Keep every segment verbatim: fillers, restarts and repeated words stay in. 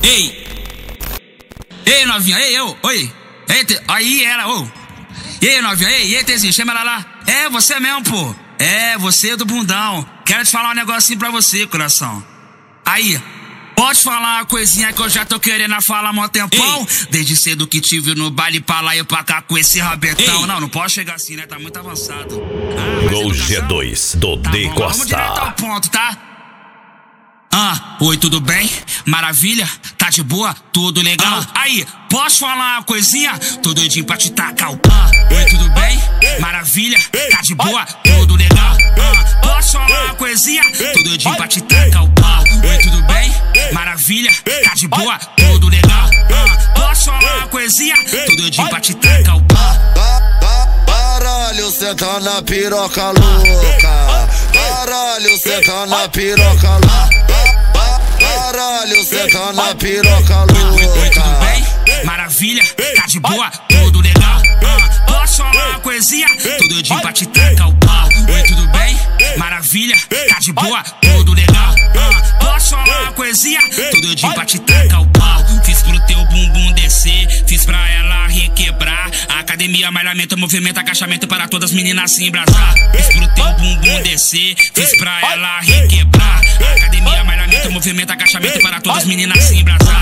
Ei, ei novinha, ei, eu, oi, ei, te, aí ela, ô, ei novinha, ei, ei, Tezinho, chama ela lá. É, você mesmo, pô, é, você do bundão. Quero te falar um negocinho pra você, coração. Aí, pode falar uma coisinha que eu já tô querendo falar há mó tempão. Ei. Desde cedo que tive no baile pra lá e pra cá com esse rabetão. Ei. Não, não pode chegar assim, né? Tá muito avançado. Ah, Gol G dois do tá D bom, Costa. vamos direto ao ponto, tá? Ah, oi, tudo bem? Maravilha? Tá de boa? Tudo legal? Ah. Aí, posso falar uma coisinha? Tô doidinho pra te tacar o pá. Oi, tudo bem? Maravilha? Tá de boa? Tudo legal? Ah, posso falar uma coisinha? Tô doidinho pra te tacar o pau. Oi, tudo bem? Maravilha? Tá de boa? Tudo legal? Ah, posso falar uma coisinha? Tô doidinho pra te tacar o pau. Caralho, cê tá na piroca louca. Caralho, cê tá na piroca louca. Caralho, cê tá na piroca louca. Oi, tudo bem? Maravilha? Tá de boa? Tudo legal? Ah, posso falar uma coisinha? Tô doidinho pra te tacar o pau. Oi, tudo bem? Maravilha? Tá de boa? Tudo legal? Ah, posso falar uma coisinha? Tô doidinho pra te tacar o pau. Fiz pro teu bumbum descer, fiz pra ela requebrar. Academia, malhamento, movimento, agachamento para todas as meninas se embrasar. Fiz pro teu bumbum descer, fiz pra ela requebrar. Academia, malhamento, movimento, agachamento para todas as meninas se embrasar.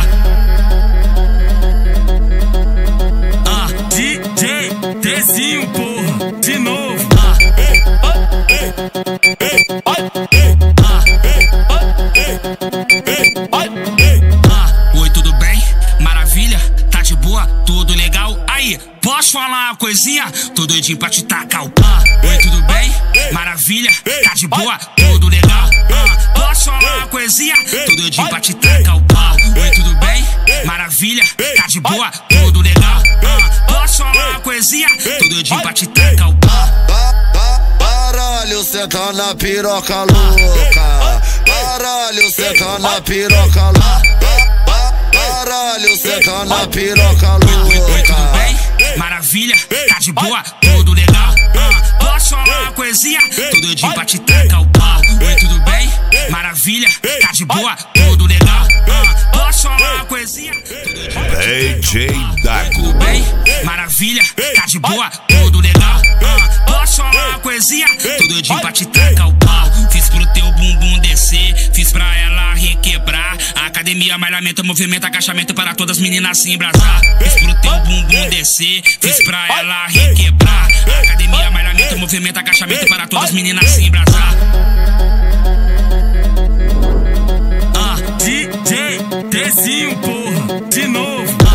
Ah, D J Tezinho, porra, de novo. Ah, ah, oi, tudo bem? Maravilha? Tá de boa? Tudo legal? Aí, posso falar uma coisinha? Tô doidinho pra te tacar o pá. Oi, tudo bem? Maravilha? Tá de boa? Tudo legal? Ah, posso falar uma coisinha? Tô doidinho pra te tacar o pau. Oi, tudo bem? Maravilha? Tá de boa? Tudo legal? Ah, posso falar uma coisinha? Tô doidinho pra te tacar o pau. Caralho, cê tá na piroca louca. Caralho, cê tá na piroca louca. Caralho, cê tá na piroca louca. Oi, tudo bem? Maravilha? Tá de boa? Tudo legal? Ah, posso falar uma coisinha? Tô doidinho pra te tacar o pau. Oi, tudo bem? Maravilha? Tá de boa? Tudo legal? Ah, posso falar uma coisinha? D J Dago. Tudo bem? Maravilha? Tá de boa? Tudo legal? Ah, posso falar uma coisinha? Tô doidinho pra te tacar o pau. Fiz pro teu bumbum descer, fiz pra ela requebrar. Academia, malhamento, movimento, agachamento para todas as meninas se embrasar. Fiz pro teu bumbum descer, fiz pra ela requebrar. Academia, malhamento, movimento, agachamento para todas as meninas se embrasar. Ah, D J Tezinho, porra, de novo.